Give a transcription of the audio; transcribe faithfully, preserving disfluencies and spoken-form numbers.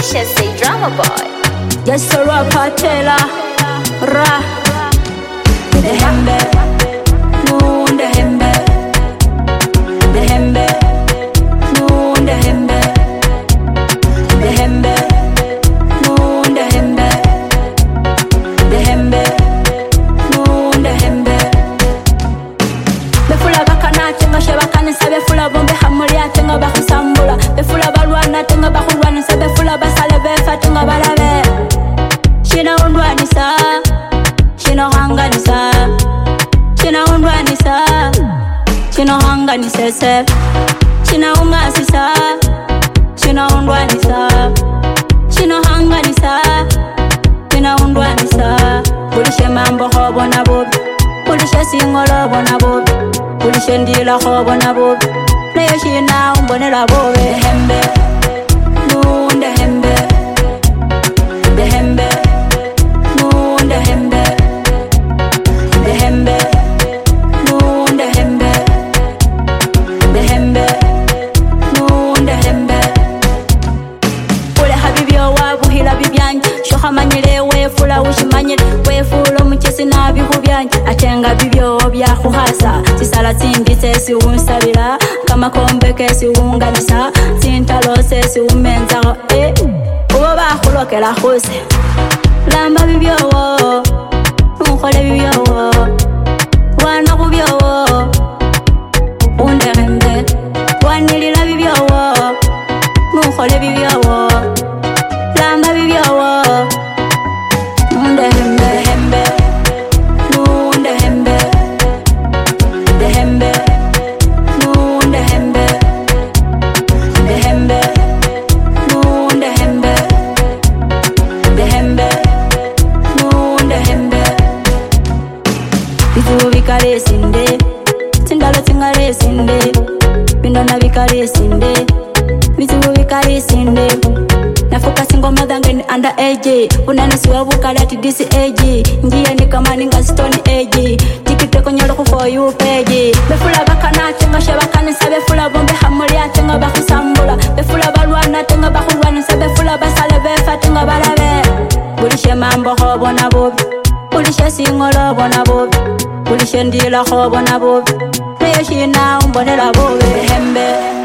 Alicia say drama boy. Yes, sir, Patella. Ra. The hembe. Moon the hembe. The hembe. Moon the hembe. The hembe. Moon the hembe. The hembe. Moon the hembe. Befula bakana tenga shebakana sabe fula bombe hamulia tenga bakusambula. Befula balwana tenga bakulwana sabe fula basale befa tenga balabe. Shina undwanisa. Shina hanganisa. Shina undwanisa. Shina hanganisa se. Shina ungasisa. Shina undwanisa. Shina hanganisa. Shina undwanisa. Pulishe mambo hobo na bobi. Pulishe singolo bona bobi. Pulishe ndila hobo na bobi. Leyo shina umbonela bobe. Hembe. Nunde hembe. The hembe. Nunde hembe. The hembe. Nunde hembe. The hembe. Nunde hembe. Ule habibi wabu hila bibyanji. Shoha manyele wefula ushimanyele. Wefula mchesi na bihu byanji. Atenga bibyo bya kuhasa. Sisala tindi sesi unsabila. Kama kombe kesi unganisa. Sintalo sesi umenza. Eh. Uwa bakuloke la khuse. Lamba bibyo wo. Unkole bibyo wo. Wana kubyo wo. Unde hembe. Wanilila bibyo wo. Unkole bibyo wo. Lamba bibyo wo. Unde hembe hembe. Unde hembe. The hembe. Unde hembe. The hembe. Unde hembe. The hembe. Unde hembe. Bitu bikale sinde. Tindalo tingale sinde. Bindona bikale sinde. Bitu bikale sinde. Nafuka single mother ngeni under age. Unanisi wabukala ati this age. Njia ni kama ninga stone age. Tikite konyolo ku for you page. Befula bakana tenga shebakana sabe fula bombe hamulia tenga bakusambula. Befula balwana tenga bakulwana sabe fula basale befa tenga balabe. Pulishe mambo hobo na bobi. Pulishe singolo bona bobi. Pulishe ndila hobo na bobi. Leyo shina umbonela bobe. Hembe.